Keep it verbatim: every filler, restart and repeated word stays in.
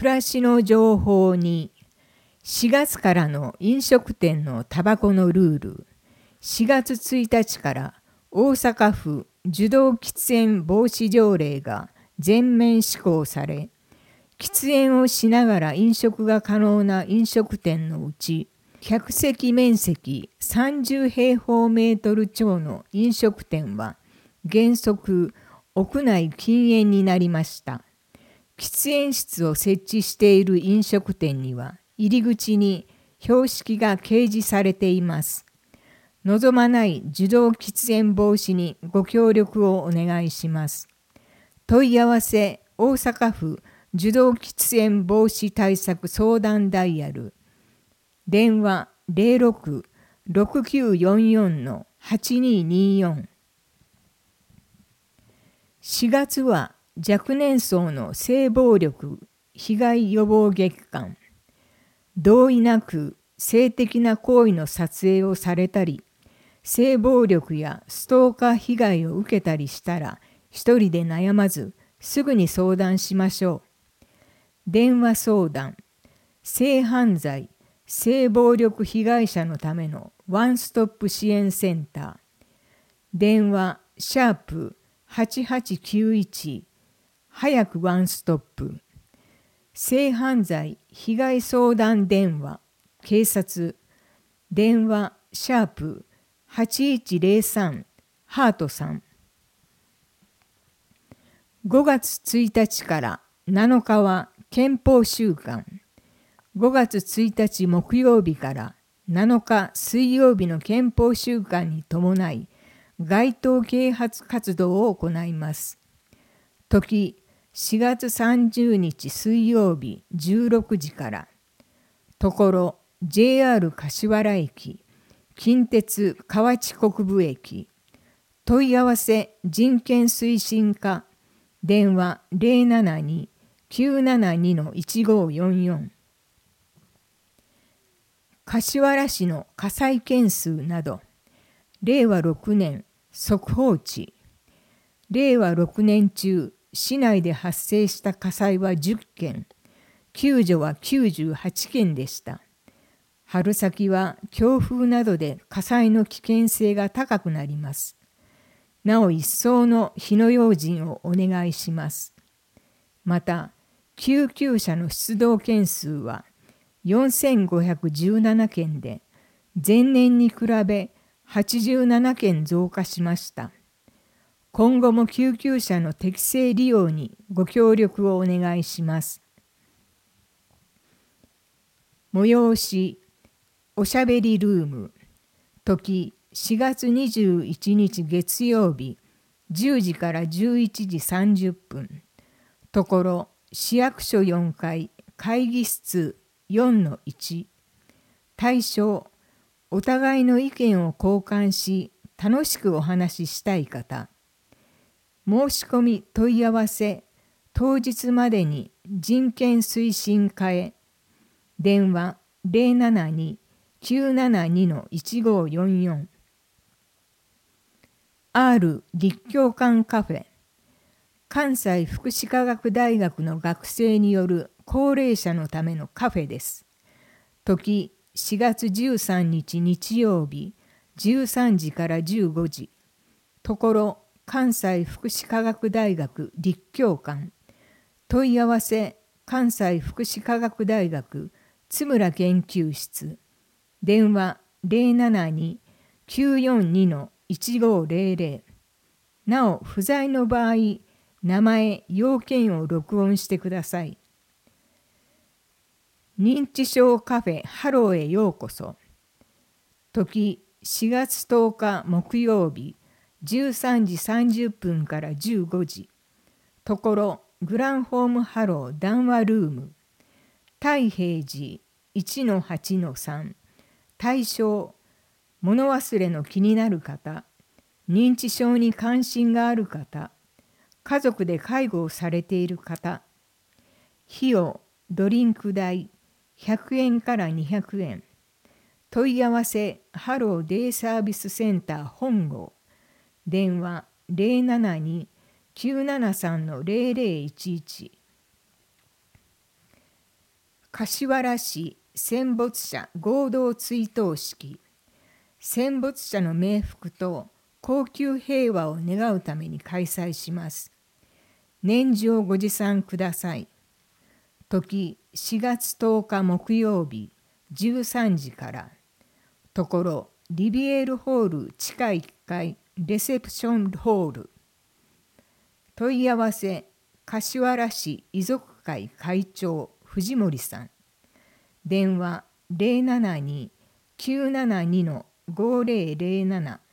暮らしの情報にしがつからの飲食店のタバコのルール。しがつついたちから大阪府受動喫煙防止条例が全面施行され、喫煙をしながら飲食が可能な飲食店のうち、客席面積さんじゅうへいほうメートル超の飲食店は原則屋内禁煙になりました。喫煙室を設置している飲食店には入り口に標識が掲示されています。望まない受動喫煙防止にご協力をお願いします。問い合わせ大阪府受動喫煙防止対策相談ダイヤル電話 ゼロろく ろくきゅうよんよん はちにーにーよん。しがつは若年層の性暴力被害予防月間。同意なく性的な行為の撮影をされたり、性暴力やストーカー被害を受けたりしたら、一人で悩まずすぐに相談しましょう。電話相談、性犯罪、性暴力被害者のためのワンストップ支援センター。電話シャープはちはちきゅういち早くワンストップ。性犯罪被害相談電話警察電話シャープはちいちゼロさんハートさん。ごがつついたちからなのかは憲法週間。ごがつついたち木曜日からなのか水曜日の憲法週間に伴い街頭啓発活動を行います。時しがつさんじゅうにち水曜日じゅうろくじから。ところ ジェイアール 柏原駅、近鉄河内国分駅。問い合わせ人権推進課電話 ゼロななに きゅうななに いちごよんよん。柏原市の火災件数など。れいわろくねん速報値。れいわろくねん中市内で発生した火災はじゅっけん、救助はきゅうじゅうはちけんでした。春先は強風などで火災の危険性が高くなります。なお一層の火の用心をお願いします。また、救急車の出動件数はよんせんごひゃくじゅうななけんで、前年に比べはちじゅうななけん増加しました。今後も救急車の適正利用にご協力をお願いします。催しおしゃべりルーム。時しがつにじゅういちにち月曜日じゅうじからじゅういちじさんじゅっぷん。ところ市役所よんかい会議室 よんのいち。対象お互いの意見を交換し楽しくお話ししたい方。申し込み問い合わせ当日までに人権推進課へ。電話 ゼロななに きゅうななに いちごよんよん。R 立教館カフェ。関西福祉科学大学の学生による高齢者のためのカフェです。時しがつじゅうさんにち日曜日じゅうさんじからじゅうごじ。ところ関西福祉科学大学立教館。問い合わせ関西福祉科学大学津村研究室。電話 ゼロななに きゅうよんに いちごゼロゼロ。なお不在の場合、名前、要件を録音してください。認知症カフェハローへようこそ。時しがつとおか木曜日じゅうさんじさんじゅっぷんからじゅうごじ。ところグランホームハロー談話ルーム。太平寺 いちのはちのさん。対象物忘れの気になる方、認知症に関心がある方、家族で介護をされている方。費用ドリンク代ひゃくえんからにひゃくえん。問い合わせハローデイサービスセンター本郷。電話 ゼロななに きゅうななさん ゼロゼロいちいち。 柏原市戦没者合同追悼式。戦没者の冥福と恒久平和を願うために開催します。年次をご持参ください。時しがつとおか木曜日じゅうさんじから。ところリビエールホール地下いっかいレセプションホール。問い合わせ柏原市遺族会会長藤森さん。電話 ゼロななに きゅうななに ごゼロゼロなな